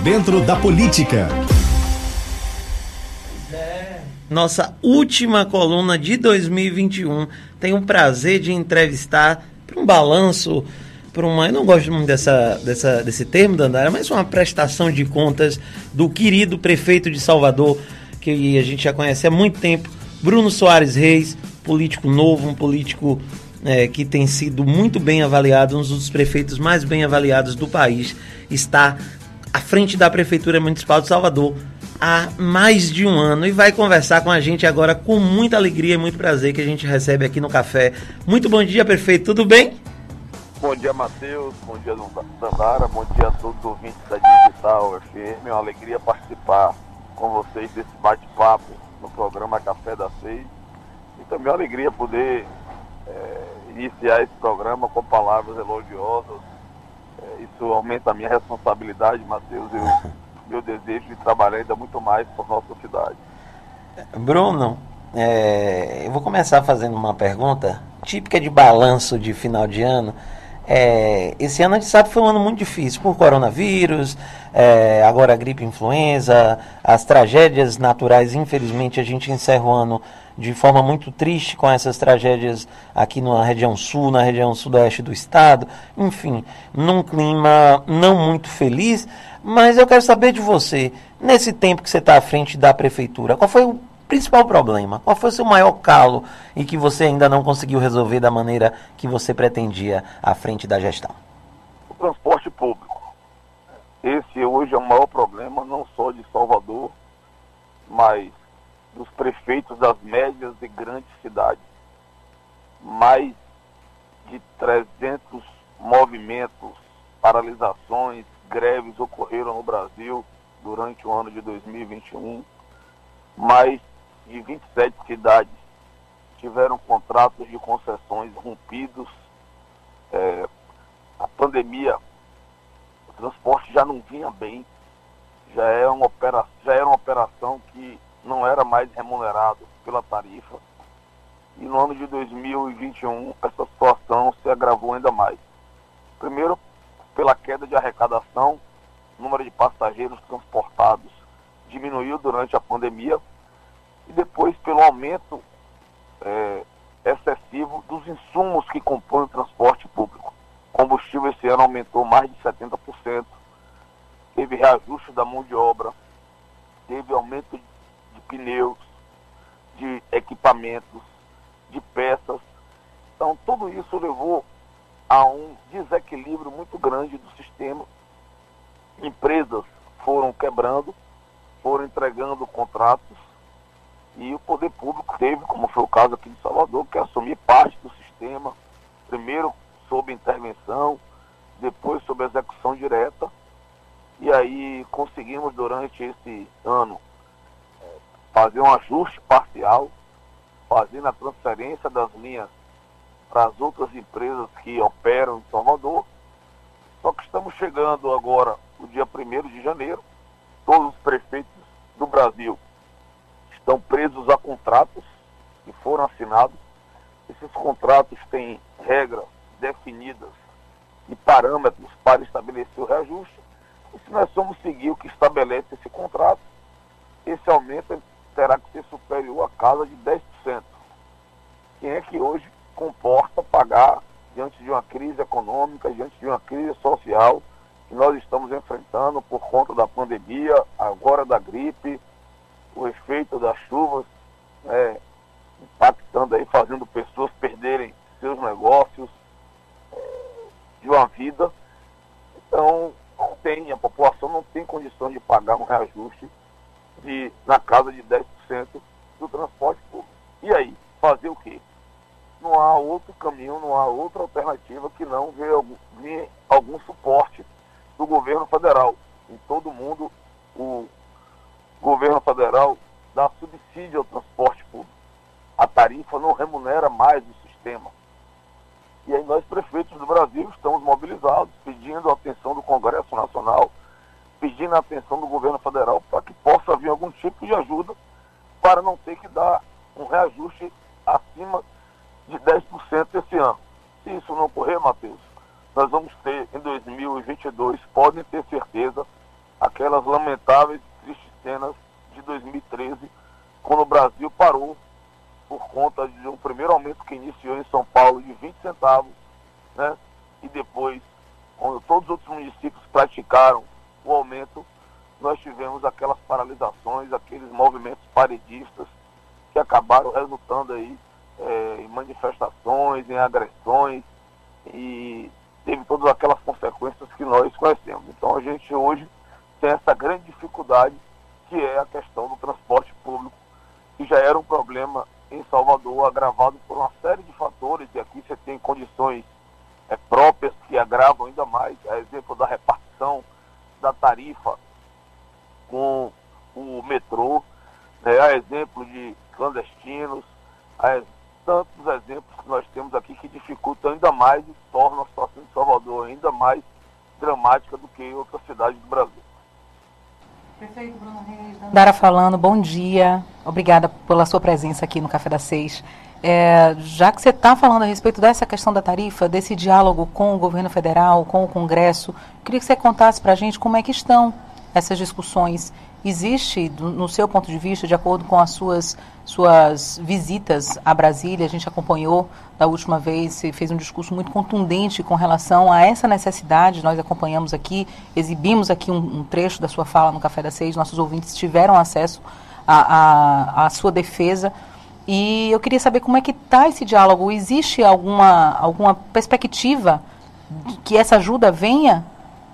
dentro da política. Nossa última coluna de 2021. Tenho o prazer de entrevistar para um balanço, eu não gosto muito desse termo, Dandara, mas uma prestação de contas do querido prefeito de Salvador, que a gente já conhece há muito tempo, Bruno Soares Reis, político novo, um político que tem sido muito bem avaliado, um dos prefeitos mais bem avaliados do país, está à frente da Prefeitura Municipal de Salvador há mais de um ano e vai conversar com a gente agora com muita alegria e muito prazer que a gente recebe aqui no café. Muito bom dia, prefeito, tudo bem? Bom dia, Matheus, bom dia, Dandara, bom dia a todos os ouvintes da Digital FM. É uma alegria participar com vocês desse bate-papo no programa Café das 6 e também é uma alegria poder iniciar esse programa com palavras elogiosas. Isso aumenta a minha responsabilidade, Matheus, e o meu desejo de trabalhar ainda muito mais por nossa cidade. Bruno, eu vou começar fazendo uma pergunta típica de balanço de final de ano. Esse ano a gente sabe que foi um ano muito difícil por coronavírus, agora a gripe influenza, as tragédias naturais. Infelizmente a gente encerra o ano de forma muito triste com essas tragédias aqui na região sul, na região sudoeste do estado, enfim, num clima não muito feliz. Mas eu quero saber de você, nesse tempo que você está à frente da prefeitura, qual foi o principal problema? Qual foi o seu maior calo e que você ainda não conseguiu resolver da maneira que você pretendia à frente da gestão? O transporte público. Esse hoje é o maior problema, não só de Salvador, mas dos prefeitos das médias e grandes cidades. Mais de 300 movimentos, paralisações, greves ocorreram no Brasil durante o ano de 2021. Mais de 27 cidades tiveram contratos de concessões rompidos. A pandemia, o transporte já não vinha bem, já era uma operação que não era mais remunerado pela tarifa. E no ano de 2021 essa situação se agravou ainda mais. Primeiro, pela queda de arrecadação, o número de passageiros transportados diminuiu durante a pandemia, e depois pelo aumento excessivo dos insumos que compõem o transporte público. O combustível esse ano aumentou mais de 70%, teve reajuste da mão de obra, teve aumento de pneus, de equipamentos, de peças. Então tudo isso levou a um desequilíbrio muito grande do sistema. Empresas foram quebrando, foram entregando contratos, e o poder público teve, como foi o caso aqui de Salvador, que assumir parte do sistema, primeiro sob intervenção, depois sob execução direta, e aí conseguimos durante esse ano fazer um ajuste parcial, fazendo a transferência das linhas para as outras empresas que operam em Salvador. Só que estamos chegando agora, no dia 1º de janeiro, todos os prefeitos do Brasil estão presos a contratos que foram assinados. Esses contratos têm regras definidas e parâmetros para estabelecer o reajuste. E se nós formos seguir o que estabelece esse contrato, esse aumento terá que ser superior a casa de 10%. Quem é que hoje comporta pagar diante de uma crise econômica, diante de uma crise social que nós estamos enfrentando por conta da pandemia, agora da gripe, o efeito das chuvas, impactando aí, fazendo pessoas perderem seus negócios, de uma vida. Então, a população não tem condição de pagar um reajuste na casa de 10% do transporte público. E aí, fazer o quê? Não há outro caminho, não há outra alternativa que não ver algum suporte do governo federal. Em todo mundo, o governo federal dá subsídio ao transporte público. A tarifa não remunera mais o sistema. E aí nós, prefeitos do Brasil, estamos mobilizados, pedindo a atenção do Congresso Nacional, pedindo a atenção do governo federal para que possa haver algum tipo de ajuda para não ter que dar um reajuste acima de 10% esse ano. Se isso não ocorrer, Matheus, nós vamos ter em 2022, podem ter certeza, aquelas lamentáveis e tristes cenas de 2013, quando o Brasil parou por conta de um primeiro aumento que iniciou em São Paulo de 20 centavos, né? E depois, quando todos os outros municípios praticaram o aumento, nós tivemos aquelas paralisações, aqueles movimentos paredistas que acabaram resultando aí em manifestações, em agressões, e teve todas aquelas consequências que nós conhecemos. Então a gente hoje tem essa grande dificuldade, que é a questão do transporte público, que já era um problema em Salvador, agravado por uma série de fatores, e aqui você tem condições próprias que agravam ainda mais, a exemplo da repartição da tarifa com o metrô, né, a exemplo de clandestinos, tantos exemplos que nós temos aqui que dificultam ainda mais e tornam a situação de Salvador ainda mais dramática do que em outras cidades do Brasil. Prefeito Bruno Reis, Dandara falando, bom dia, obrigada pela sua presença aqui no Café das 6. Já que você está falando a respeito dessa questão da tarifa, desse diálogo com o governo federal, com o Congresso, queria que você contasse para a gente como é que estão essas discussões. Existe, no seu ponto de vista, de acordo com as suas visitas a Brasília, a gente acompanhou da última vez, você fez um discurso muito contundente com relação a essa necessidade, nós acompanhamos aqui, exibimos aqui um trecho da sua fala no Café das 6, nossos ouvintes tiveram acesso à sua defesa, e eu queria saber como é que está esse diálogo, existe alguma perspectiva de que essa ajuda venha?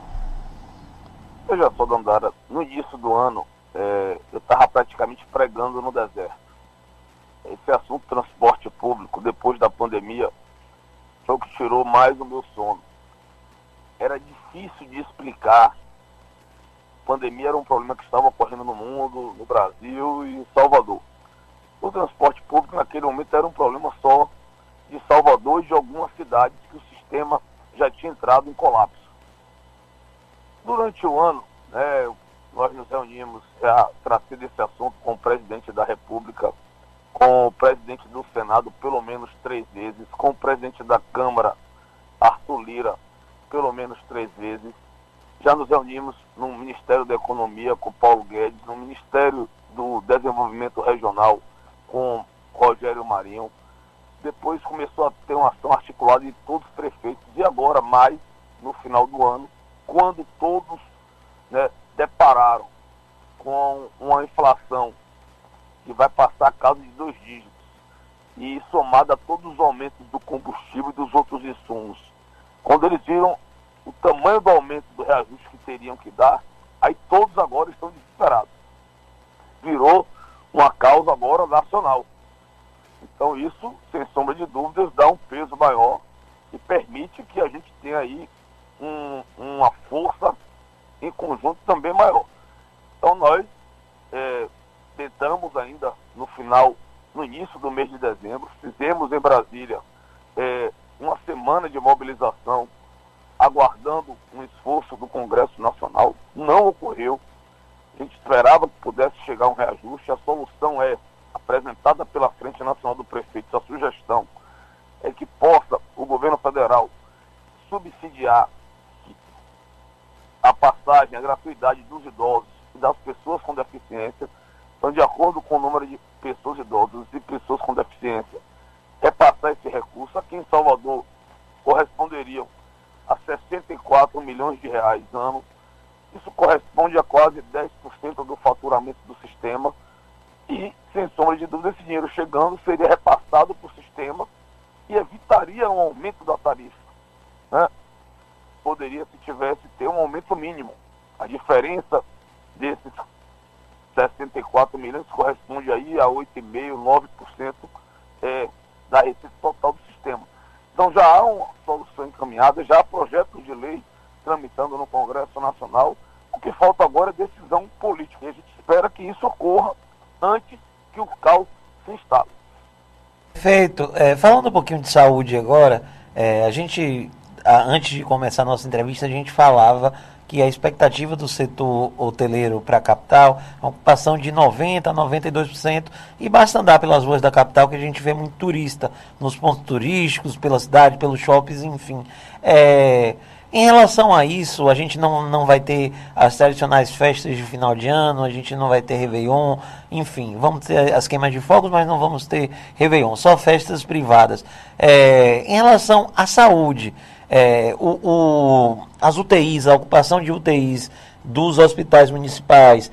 Veja só, Dandara, no início do ano, eu estava praticamente pregando no deserto. Esse assunto transporte público, depois da pandemia, foi o que tirou mais o meu sono. Era difícil de explicar. A pandemia era um problema que estava ocorrendo no mundo, no Brasil e em Salvador. O transporte público, naquele momento, era um problema só de Salvador e de algumas cidades que o sistema já tinha entrado em colapso. Durante o ano, nós nos reunimos, já tratei desse assunto com o presidente da República, com o presidente do Senado pelo menos 3 vezes, com o presidente da Câmara, Arthur Lira, pelo menos 3 vezes. Já nos reunimos no Ministério da Economia com Paulo Guedes, no Ministério do Desenvolvimento Regional com Rogério Marinho. Depois começou a ter uma ação articulada de todos os prefeitos, e agora mais no final do ano, quando todos depararam com uma inflação que vai passar a casa de 2 dígitos, e somada a todos os aumentos do combustível e dos outros insumos. Quando eles viram o tamanho do aumento do reajuste que teriam que dar, aí todos agora estão desesperados. Virou uma causa agora nacional. Então isso, sem sombra de dúvidas, dá um peso maior e permite que a gente tenha aí uma força em conjunto também maior. Então nós tentamos ainda no início do mês de dezembro, fizemos em Brasília uma semana de mobilização, aguardando um esforço do Congresso Nacional. Não ocorreu. A gente esperava que pudesse chegar um reajuste. A solução apresentada pela Frente Nacional do Prefeito, a sugestão é que possa o governo federal subsidiar a passagem, a gratuidade dos idosos e das pessoas com deficiência. Então, de acordo com o número de pessoas idosas e pessoas com deficiência, repassar esse recurso. Aqui em Salvador corresponderiam a 64 milhões de reais ano. Isso corresponde a quase 10% do faturamento do sistema, e, sem sombra de dúvida, esse dinheiro chegando seria repassado para o sistema e evitaria um aumento da tarifa, né? Poderia, se tivesse, ter um aumento mínimo. A diferença desses 64 milhões corresponde aí a 8,5%, 9% da receita total do sistema. Então já há uma solução encaminhada, já há projetos de lei tramitando no Congresso Nacional. O que falta agora é decisão política, e a gente espera que isso ocorra antes que o caos se instale. Perfeito. Falando um pouquinho de saúde agora, antes de começar a nossa entrevista, a gente falava que a expectativa do setor hoteleiro para a capital é uma ocupação de 90% a 92%, e basta andar pelas ruas da capital que a gente vê muito turista nos pontos turísticos, pela cidade, pelos shoppings, enfim. Em relação a isso, a gente não vai ter as tradicionais festas de final de ano, a gente não vai ter Réveillon, enfim, vamos ter as queimas de fogos, mas não vamos ter Réveillon, só festas privadas. Em relação à saúde, as UTIs, a ocupação de UTIs dos hospitais municipais,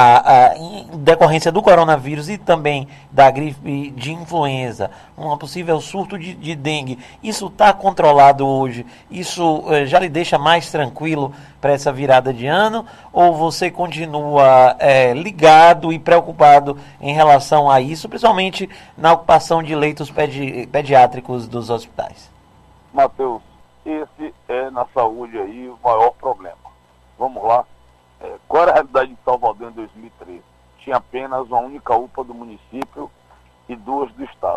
em decorrência do coronavírus e também da gripe de influenza, um possível surto de dengue, isso está controlado hoje? Isso já lhe deixa mais tranquilo para essa virada de ano? Ou você continua ligado e preocupado em relação a isso, principalmente na ocupação de leitos pediátricos dos hospitais? Matheus, esse é na saúde aí o maior problema. Vamos lá. Qual era a realidade de Salvador em 2013? Tinha apenas uma única UPA do município e 2 do estado.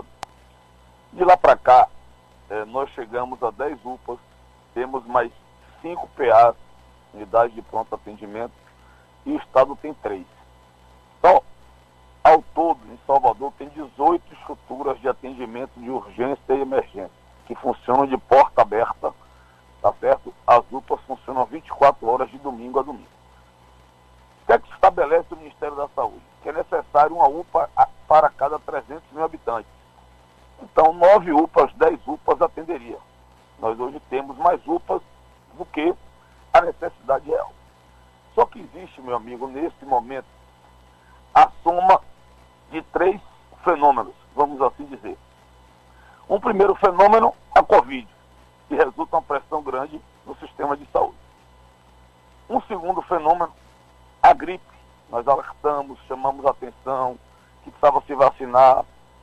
De lá para cá, nós chegamos a 10 UPAs, temos mais 5 PAs, unidades de pronto atendimento, e o estado tem 3. Então, ao todo, em Salvador, tem 18 estruturas de atendimento de urgência e emergência, que funcionam de porta aberta, tá certo? As UPAs funcionam 24 horas de domingo a domingo. O que é que estabelece o Ministério da Saúde? Que é necessário uma UPA para cada 300 mil habitantes. Então, 9 UPAs, 10 UPAs atenderia. Nós hoje temos mais UPAs do que a necessidade real. Só que existe, meu amigo, nesse momento, a soma de 3 fenômenos, vamos assim dizer. Um primeiro fenômeno, a Covid, que resulta uma pressão grande no sistema de saúde. Um segundo fenômeno, a gripe. Nós alertamos, chamamos a atenção, que precisava se vacinar,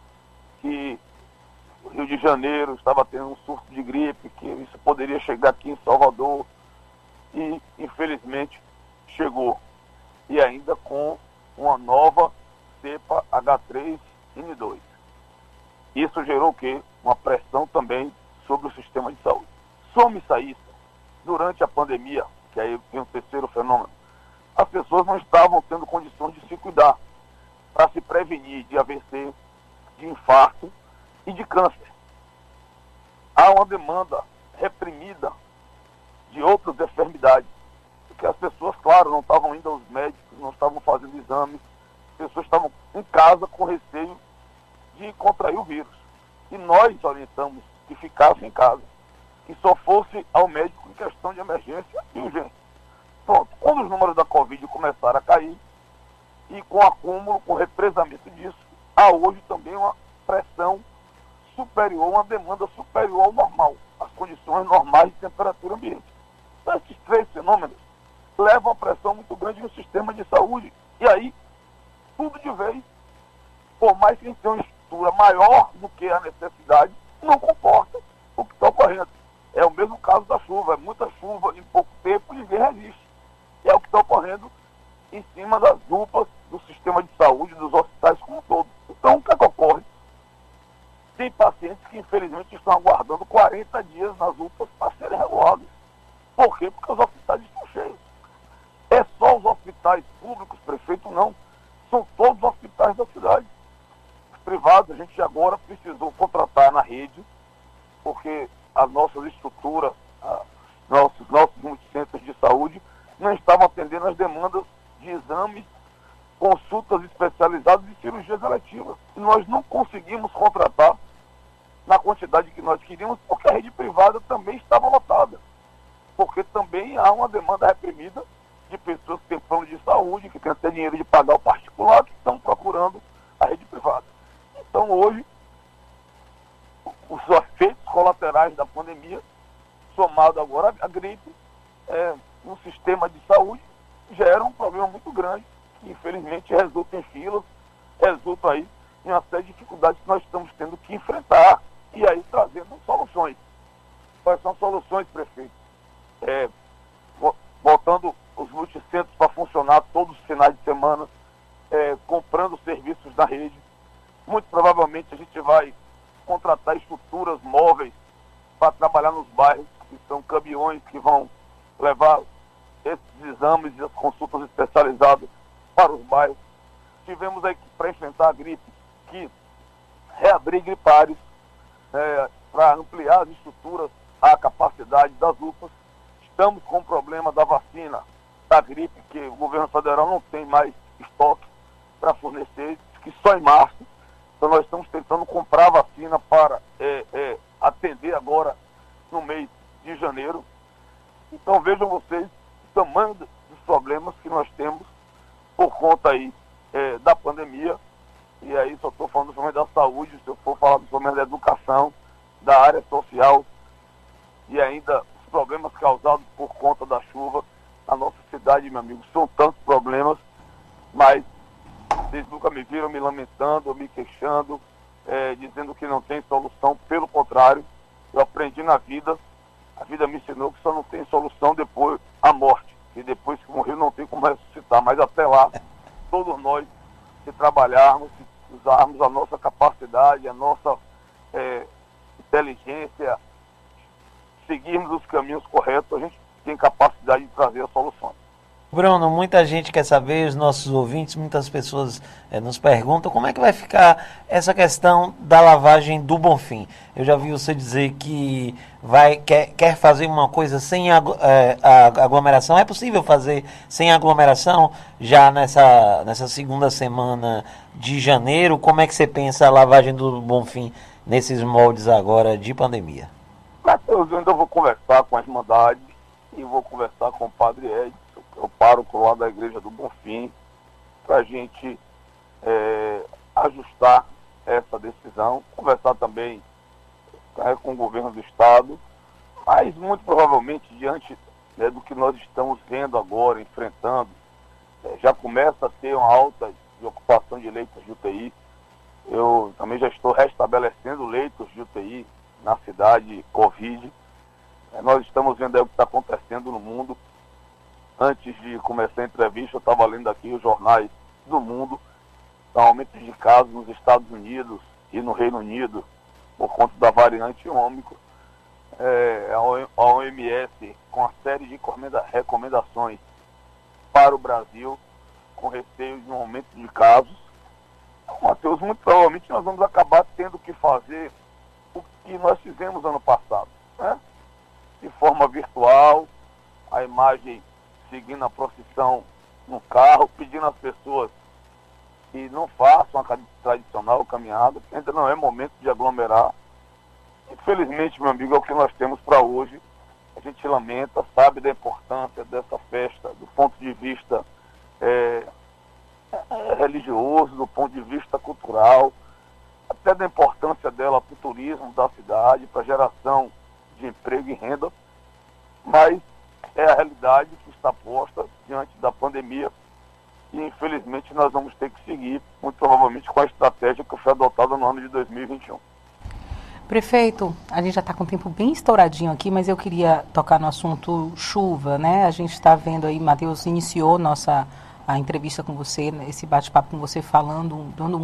que o Rio de Janeiro estava tendo um surto de gripe, que isso poderia chegar aqui em Salvador, e infelizmente chegou. E ainda com uma nova cepa H3N2. Isso gerou o quê? Uma pressão também sobre o sistema de saúde. Some-se a isso, durante a pandemia, que aí tem um terceiro fenômeno, as pessoas não estavam tendo condições de se cuidar para se prevenir de AVC, de infarto e de câncer. Há uma demanda reprimida de outras enfermidades, porque as pessoas, claro, não estavam indo aos médicos, não estavam fazendo exames, as pessoas estavam em casa com receio de contrair o vírus. E nós orientamos que ficassem em casa, que só fosse ao médico em questão de emergência e urgência. Pronto, quando os números da Covid começaram a cair, e com acúmulo, com represamento disso, há hoje também uma pressão superior, uma demanda superior ao normal, às condições normais de temperatura ambiente. Então, esses 3 fenômenos levam a pressão muito grande no sistema de saúde. E aí, tudo de vez, por mais que a gente tenha uma estrutura maior do que a necessidade, não comporta o que está ocorrendo. É o mesmo caso da chuva, é muita chuva em pouco tempo, ninguém resiste. E é o que está ocorrendo em cima das UPAs, do sistema de saúde, dos hospitais como um todo. Então, o que é que ocorre? Tem pacientes que, infelizmente, estão aguardando 40 dias nas UPAs para serem regulados. Por quê? Porque os hospitais estão cheios. É só os hospitais públicos, prefeito, não. São todos os hospitais da cidade. Os privados, a gente agora precisou contratar na rede, porque as nossas estruturas, nossos multicentros de saúde, não estavam atendendo as demandas de exames, consultas especializadas e cirurgias eletivas. E nós não conseguimos contratar na quantidade que nós queríamos, porque a rede privada também estava lotada. Porque também há uma demanda reprimida de pessoas que têm plano de saúde, que têm até dinheiro de pagar o particular, que estão procurando a rede privada. Então, hoje, os efeitos colaterais da pandemia, somado agora à gripe, no sistema de saúde, gera um problema muito grande, que infelizmente resulta em filas, resulta aí em uma série de dificuldades que nós estamos tendo que enfrentar, e aí trazendo soluções. Quais são soluções, prefeito? Botando os multicentros para funcionar todos os finais de semana, comprando serviços da rede. Muito provavelmente a gente vai contratar estruturas móveis para trabalhar nos bairros, que são caminhões que vão levar esses exames e as consultas especializadas para os bairros. Tivemos aí para enfrentar a gripe que reabrir gripários para ampliar as estruturas, a capacidade das UPAs. Estamos com o problema da vacina, da gripe, que o governo federal não tem mais estoque para fornecer, que só em março. Então nós estamos tentando comprar vacina para atender agora no mês de janeiro. Então vejam vocês o tamanho dos problemas que nós temos por conta aí da pandemia. E aí só estou falando do problema da saúde, se eu for falar do problema da educação, da área social e ainda os problemas causados por conta da chuva na nossa cidade, meu amigo. São tantos problemas, mas vocês nunca me viram me lamentando, me queixando, dizendo que não tem solução. Pelo contrário, eu aprendi na vida, a vida me ensinou que só não tem solução depois a morte. E depois que morrer não tem como ressuscitar. Mas até lá, todos nós, se trabalharmos, se usarmos a nossa capacidade, a nossa inteligência, seguirmos os caminhos corretos, a gente tem capacidade de trazer as soluções. Bruno, muita gente quer saber, os nossos ouvintes, muitas pessoas nos perguntam como é que vai ficar essa questão da lavagem do Bonfim. Eu já vi você dizer que quer fazer uma coisa sem aglomeração. É possível fazer sem aglomeração já nessa segunda semana de janeiro? Como é que você pensa a lavagem do Bonfim nesses moldes agora de pandemia? Eu ainda vou conversar com a Irmandade e vou conversar com o Padre Edson, o pároco lá da Igreja do Bonfim, para a gente ajustar essa decisão, conversar também com o governo do Estado, mas muito provavelmente diante do que nós estamos vendo agora, enfrentando, já começa a ter uma alta de ocupação de leitos de UTI. Eu também já estou restabelecendo leitos de UTI na cidade Covid. Nós estamos vendo aí o que está acontecendo no mundo. Antes de começar a entrevista, eu estava lendo aqui os jornais do mundo, aumento de casos nos Estados Unidos e no Reino Unido, por conta da variante Ômicron. A OMS, com uma série de recomendações para o Brasil, com receio de um aumento de casos. Matheus, muito provavelmente nós vamos acabar tendo que fazer o que nós fizemos ano passado, né? De forma virtual, a imagem seguindo a procissão no carro, pedindo às pessoas que não façam a tradicional caminhada, porque ainda não é momento de aglomerar. Infelizmente, meu amigo, é o que nós temos para hoje. A gente lamenta, sabe da importância dessa festa do ponto de vista religioso, do ponto de vista cultural, até da importância dela para o turismo da cidade, para a geração de emprego e renda, mas é a realidade que está posta diante da pandemia e infelizmente nós vamos ter que seguir, muito provavelmente com a estratégia que foi adotada no ano de 2021. Prefeito, a gente já está com o tempo bem estouradinho aqui, mas eu queria tocar no assunto chuva, né? A gente está vendo aí, Matheus iniciou a entrevista com você, esse bate-papo com você falando, dando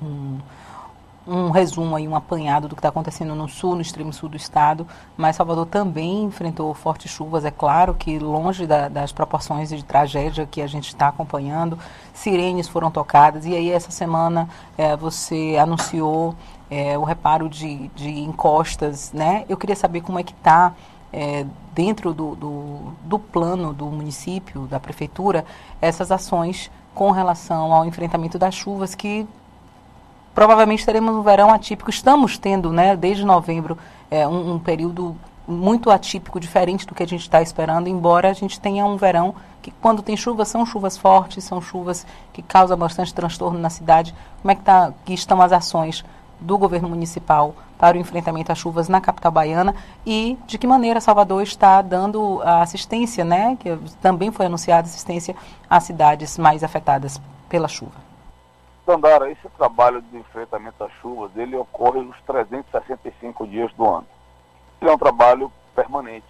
um resumo aí, um apanhado do que está acontecendo no sul, no extremo sul do estado, mas Salvador também enfrentou fortes chuvas, é claro que longe das proporções de tragédia que a gente está acompanhando, sirenes foram tocadas, e aí essa semana você anunciou o reparo de encostas, né? Eu queria saber como é que está dentro do plano do município, da prefeitura, essas ações com relação ao enfrentamento das chuvas que provavelmente teremos um verão atípico. Estamos tendo, né, desde novembro, um período muito atípico, diferente do que a gente está esperando, embora a gente tenha um verão que, quando tem chuva, são chuvas fortes, são chuvas que causam bastante transtorno na cidade. Como é que estão as ações do governo municipal para o enfrentamento às chuvas na capital baiana e de que maneira Salvador está dando a assistência, né, que também foi anunciada assistência às cidades mais afetadas pela chuva? Dandara, esse trabalho de enfrentamento às chuvas, ele ocorre nos 365 dias do ano. Ele é um trabalho permanente.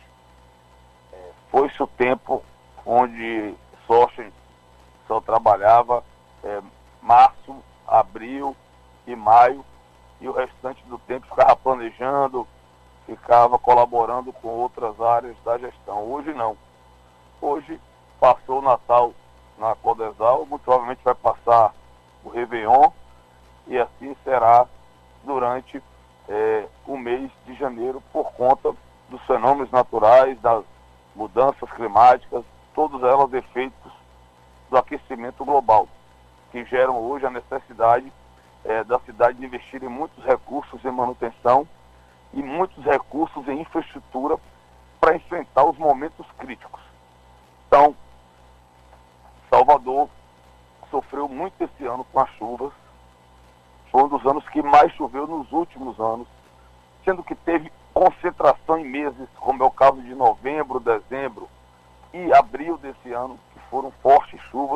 Foi-se o tempo onde só trabalhava março, abril e maio, e o restante do tempo ficava planejando, ficava colaborando com outras áreas da gestão. Hoje não. Hoje passou o Natal na Codesal, muito provavelmente vai passar o Réveillon, e assim será durante o mês de janeiro, por conta dos fenômenos naturais, das mudanças climáticas, todas elas efeitos do aquecimento global, que geram hoje a necessidade da cidade de investir em muitos recursos em manutenção e muitos recursos em infraestrutura para enfrentar os momentos críticos. Então, Salvador sofreu muito esse ano com as chuvas. Foi um dos anos que mais choveu nos últimos anos, sendo que teve concentração em meses, como é o caso de novembro, dezembro e abril desse ano, que foram fortes chuvas.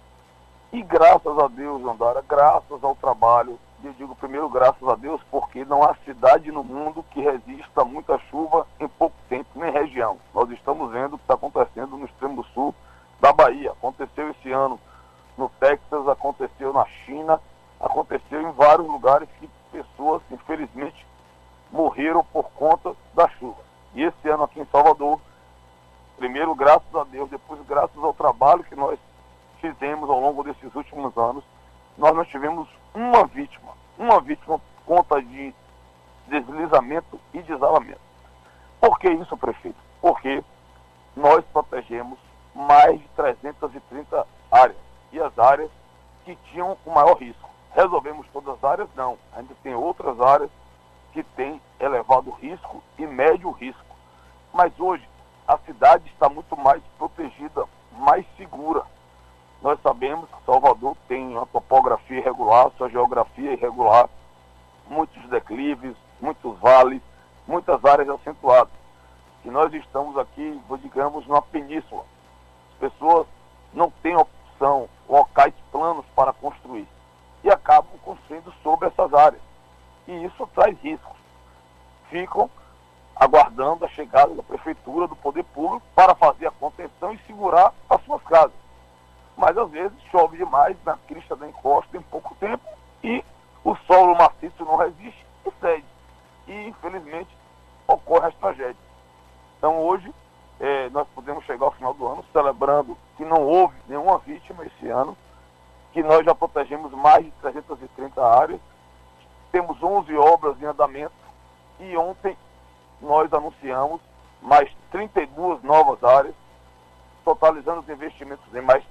E graças a Deus, Andara, graças ao trabalho, eu digo primeiro graças a Deus, porque não há cidade no mundo que resista a muita chuva em pouco tempo, nem região. Nós estamos vendo o que está acontecendo no extremo sul da Bahia. Aconteceu esse ano no Texas, aconteceu na China, aconteceu em vários lugares que pessoas, infelizmente, morreram por conta da chuva. E esse ano aqui em Salvador, primeiro graças a Deus, depois graças ao trabalho que nós fizemos ao longo desses últimos anos, nós não tivemos uma vítima por conta de deslizamento e desalamento. Por que isso, prefeito? Porque nós protegemos mais de 330 áreas, e as áreas que tinham o maior risco. Resolvemos todas as áreas? Não. Ainda tem outras áreas que têm elevado risco e médio risco. Mas hoje a cidade está muito mais protegida, mais segura. Nós sabemos que Salvador tem uma topografia irregular, sua geografia irregular, muitos declives, muitos vales, muitas áreas acentuadas. E nós estamos aqui, digamos, numa península. As pessoas não têm opção, locais planos para construir. E acabam construindo sobre essas áreas. E isso traz riscos. Ficam aguardando a chegada da prefeitura, do poder público, para fazer a contenção e segurar as suas casas. Mas às vezes chove demais na crista da encosta em pouco tempo e o solo maciço não resiste e cede. E infelizmente ocorrem as tragédias. Então hoje nós podemos chegar ao final do ano celebrando que não houve nenhuma vítima esse ano, que nós já protegemos mais de 330 áreas, temos 11 obras em andamento e ontem nós anunciamos mais 32 novas áreas, totalizando os investimentos em mais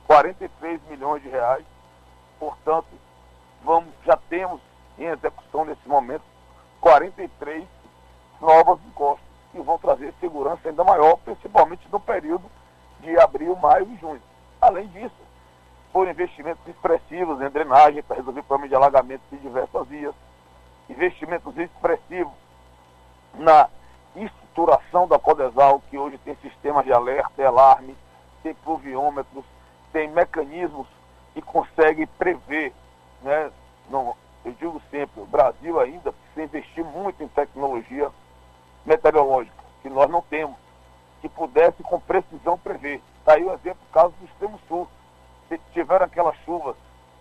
43 milhões de reais. Portanto, já temos em execução nesse momento 43 novas encostas que vão trazer segurança ainda maior, principalmente no período de abril, maio e junho. Além disso, foram investimentos expressivos em drenagem para resolver o problema de alagamento de diversas vias, investimentos expressivos na estruturação da Codesal, que hoje tem sistemas de alerta e alarme, tem pluviômetros, tem mecanismos que conseguem prever, né? Não, eu digo sempre, o Brasil ainda precisa investir muito em tecnologia meteorológica, que nós não temos, que pudesse com precisão prever. Está aí o exemplo, o caso do extremo sul. Se tiveram aquelas chuvas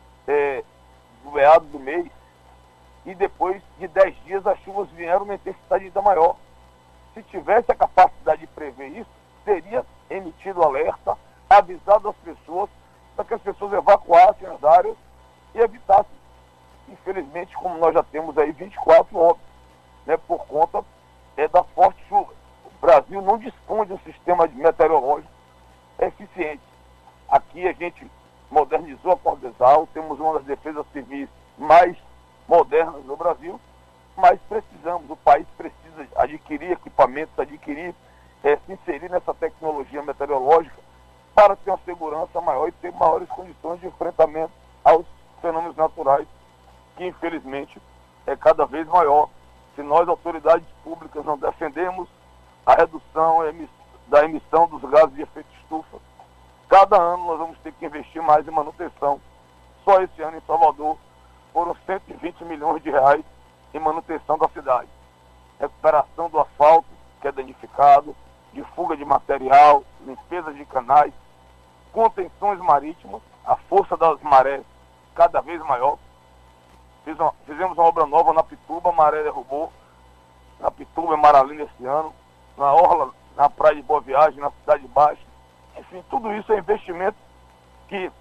do meado do mês, e depois de 10 dias as chuvas vieram na intensidade ainda maior. Se tivesse a capacidade de prever isso, teria emitido alerta, avisado as pessoas, para que as pessoas evacuassem as áreas e evitassem. Infelizmente, como nós já temos aí 24 óbitos, né, por conta da forte chuva. O Brasil não dispõe de um sistema meteorológico eficiente. Aqui a gente modernizou a Codesal, temos uma das defesas civis mais modernas do Brasil, mas precisamos, o país precisa adquirir equipamentos, se inserir nessa tecnologia meteorológica para ter uma segurança maior e ter maiores condições de enfrentamento aos fenômenos naturais, que infelizmente é cada vez maior. Se nós, autoridades públicas, não defendemos a redução da emissão dos gases de efeito estufa, cada ano nós vamos ter que investir mais em manutenção. Só esse ano em Salvador foram 120 milhões de reais em manutenção da cidade. Recuperação do asfalto, que é danificado, de fuga de material, limpeza de canais, contenções marítimas, a força das marés cada vez maior. Fizemos uma obra nova na Pituba, a maré derrubou, na Pituba e Maralina esse ano, na Orla, na Praia de Boa Viagem, na Cidade Baixa. Enfim, tudo isso é investimento que,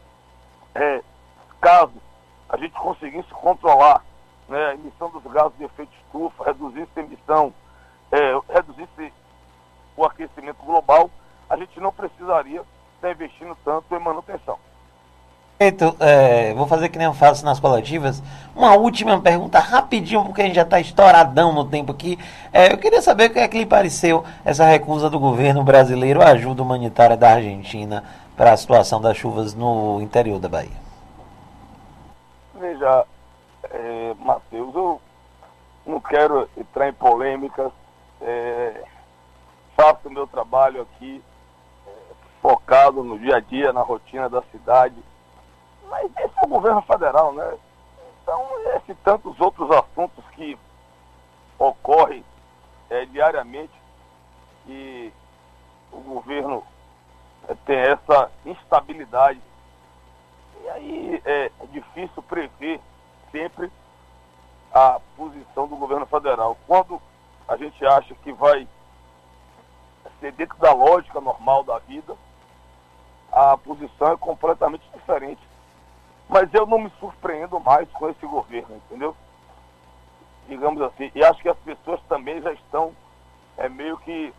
caso a gente conseguisse controlar, né, a emissão dos gases de efeito estufa, reduzisse a emissão, reduzisse o aquecimento global, a gente não precisaria estar investindo tanto em manutenção. Perfeito. Vou fazer que nem eu faço nas coletivas. Uma última pergunta rapidinho, porque a gente já está estouradão no tempo aqui. Eu queria saber o que é que lhe pareceu essa recusa do governo brasileiro à ajuda humanitária da Argentina para a situação das chuvas no interior da Bahia. Veja, Matheus, eu não quero entrar em polêmicas. Faço o meu trabalho aqui focado no dia a dia, na rotina da cidade. Mas esse é o governo federal, né? Então, esse e tantos outros assuntos que ocorrem diariamente, e o governo tem essa instabilidade. E aí é difícil prever sempre a posição do governo federal. Quando a gente acha que vai ser dentro da lógica normal da vida, a posição é completamente diferente. Mas eu não me surpreendo mais com esse governo, entendeu? Digamos assim. E acho que as pessoas também já estão meio que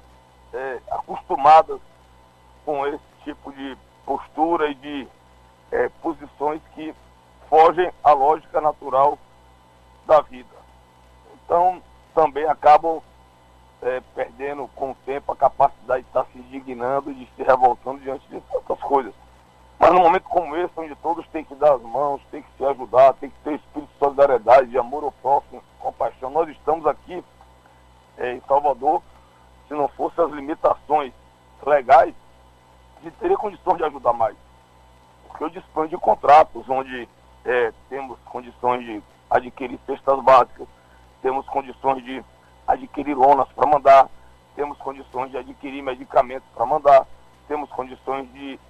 acostumadas com esse tipo de postura e de posições que fogem à lógica natural da vida. Então, também acabam perdendo com o tempo a capacidade de estar se indignando e de se revoltando diante de tantas coisas. Mas num momento como esse, onde todos têm que dar as mãos, têm que se ajudar, tem que ter espírito de solidariedade, de amor ao próximo, compaixão. Nós estamos aqui em Salvador, se não fossem as limitações legais, a gente teria condições de ajudar mais. Porque eu disponho de contratos onde temos condições de adquirir cestas básicas, temos condições de adquirir lonas para mandar, temos condições de adquirir medicamentos para mandar, temos condições de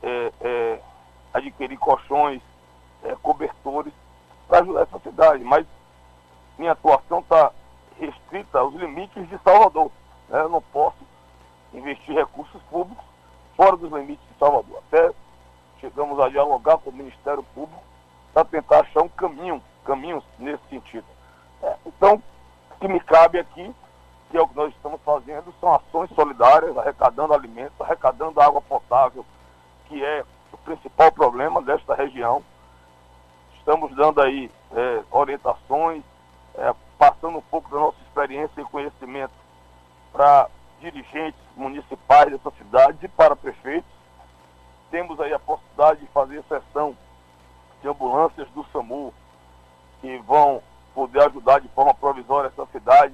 adquirir colchões, cobertores para ajudar essa cidade. Mas minha atuação está restrita aos limites de Salvador, né? Eu não posso investir recursos públicos fora dos limites de Salvador. Até chegamos a dialogar com o Ministério Público para tentar achar caminhos nesse sentido. Então, o que me cabe aqui, que é o que nós estamos fazendo, são ações solidárias, arrecadando alimentos, arrecadando água potável, que é o principal problema desta região. Estamos dando aí orientações, passando um pouco da nossa experiência e conhecimento para dirigentes municipais dessa cidade e para prefeitos. Temos aí a possibilidade de fazer cessão de ambulâncias do SAMU, que vão poder ajudar de forma provisória essa cidade,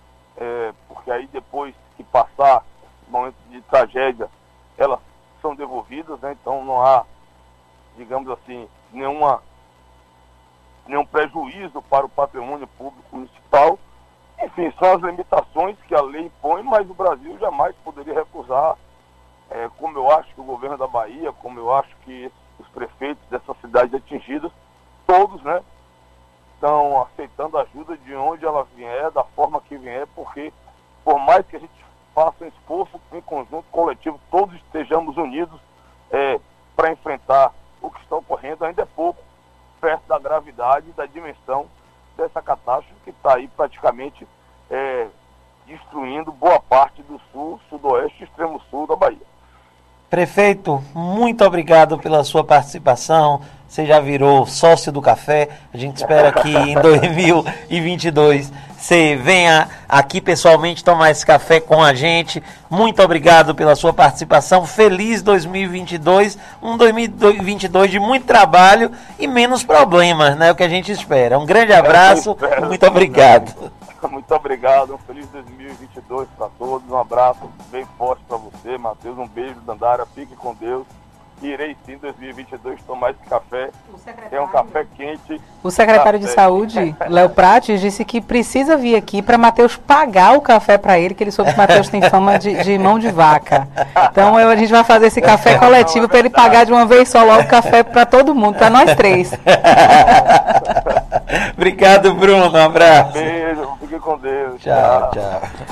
porque aí depois que passar o momento de tragédia, elas são devolvidas, né? Então não há, digamos assim, nenhum prejuízo para o patrimônio público municipal. Enfim, são as limitações que a lei impõe, mas o Brasil jamais poderia recusar, como eu acho que o governo da Bahia, como eu acho que os prefeitos dessas cidades atingidas, todos, né, estão aceitando ajuda de onde ela vier, da forma que vier, porque por mais que a gente faça um esforço em conjunto, coletivo, todos estejamos unidos para enfrentar o que está ocorrendo, ainda é pouco perto da gravidade e da dimensão dessa catástrofe que está aí praticamente destruindo boa parte do sul, sudoeste e extremo sul da Bahia. Prefeito, muito obrigado pela sua participação. Você já virou sócio do café. A gente espera que em 2022 você venha aqui pessoalmente tomar esse café com a gente. Muito obrigado pela sua participação. Feliz 2022. Um 2022 de muito trabalho e menos problemas, né? É o que a gente espera. Um grande abraço. Muito obrigado. Muito obrigado. Um feliz 2022 para todos. Um abraço bem forte para você, Matheus. Um beijo, Dandara. Fique com Deus. Irei sim, 2022, tomar esse café. É um café quente. O secretário de Saúde, Léo Prates, disse que precisa vir aqui para Matheus pagar o café para ele, que ele soube que Matheus tem fama de mão de vaca. Então a gente vai fazer esse café coletivo para ele pagar de uma vez só logo o café para todo mundo, para nós três. Obrigado, Bruno. Um abraço. Beijo, fique com Deus. Tchau, tchau.